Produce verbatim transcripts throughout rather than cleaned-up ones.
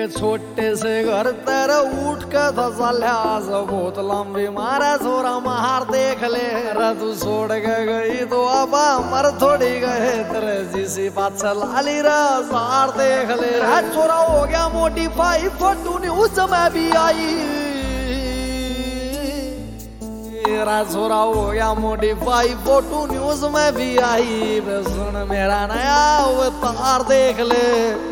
के छोटे से घर तेरे उठ के धसाल्या बहुत लंबी मारा छोरा महार देख ले रे तू छोड़ के गई तो अब मर थोड़ी गए तेरे जिसी बात से लाली रे सार देख ले रे छोरा हो गया मोटिफाई फोटो ने उस समय भी आई मेरा छोरा हो गया मोटिफाई फोटो न्यूज में भी आई सुन मेरा नया अवतार देख ले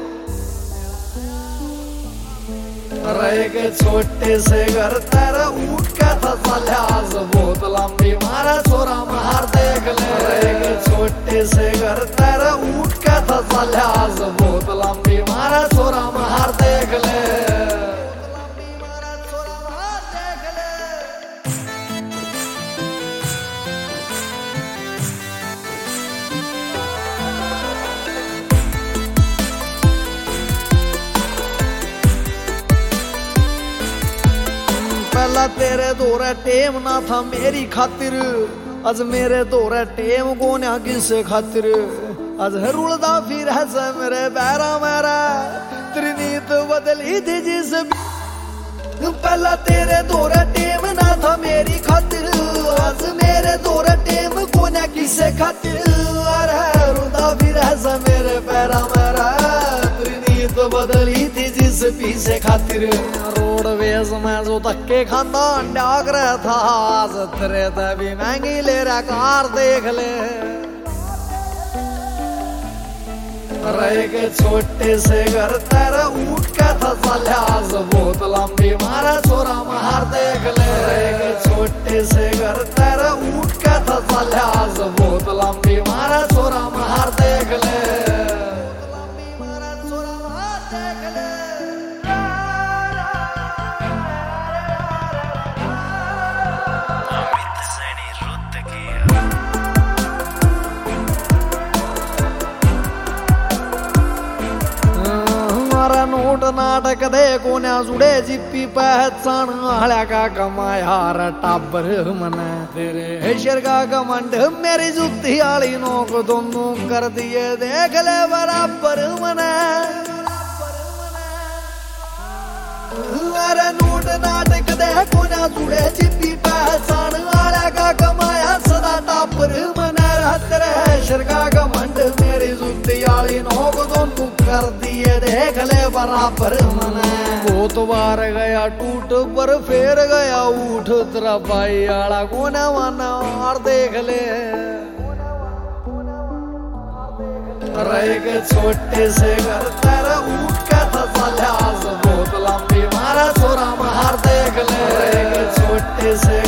रह के छोटे से घर तेरा उठ के धसाल्या बहुत लंबी मारा छोरा महार देख ले रह के छोटे से घर तेरा उठ के धसाल्या बहुत लंबी मारा छोरा महार देख ले पहला तेरे दौरे टेम ना था मेरी खातिर आज मेरे दौरे टेम को ना किसे खातिर आज रुलदा फिर है मेरे पैरा मेरा त्रिनीत बदली थी जिस पहला तेरे दौरे टेम ना था मेरी खातिर आज मेरे दौरे टेम को ना किसे खातिर अरे रुलदा फिर है मेरे पैरा मेरा त्रिनीत बदली थी जिस पीछे खातिर रोडवेज में जो धक्के खाना डाक रहा था आज तेरे तभी महंगी ले रहा कार देख ले रह के छोटे से घर तेरा उठ के धसाल्या बहुत लंबी मारा छोरा महार देख ले रह के छोटे से घर तेरा उठ के धसाल्या बहुत लंबी मारा छोरा महार देख ले नोट नाटक दे कोन्या जुड़े जिप्पी पहचान आल्या का कमाया टाबर मना तेरे शर का कमंड मेरी जुत्ती आली नोक दोनों कर दिए देख ले बराबर मना अरे नोट नाटक दे कोन्या जुड़े जिप्पी पहचान आल्या का कमाया सदा टाबर मना तेरे शर का कमंड मेरी जुत्ती आली नोक दोनों कर दिए देख ले बराबर मने बहुत बार गया टूट पर फेर गया उठ तेरा भाई आला कोना माना और देख ले रह के छोटे से घर तेरा उठ के धसाल्या बहुत लंबी मारा छोरा महार देख ले रह के छोटे से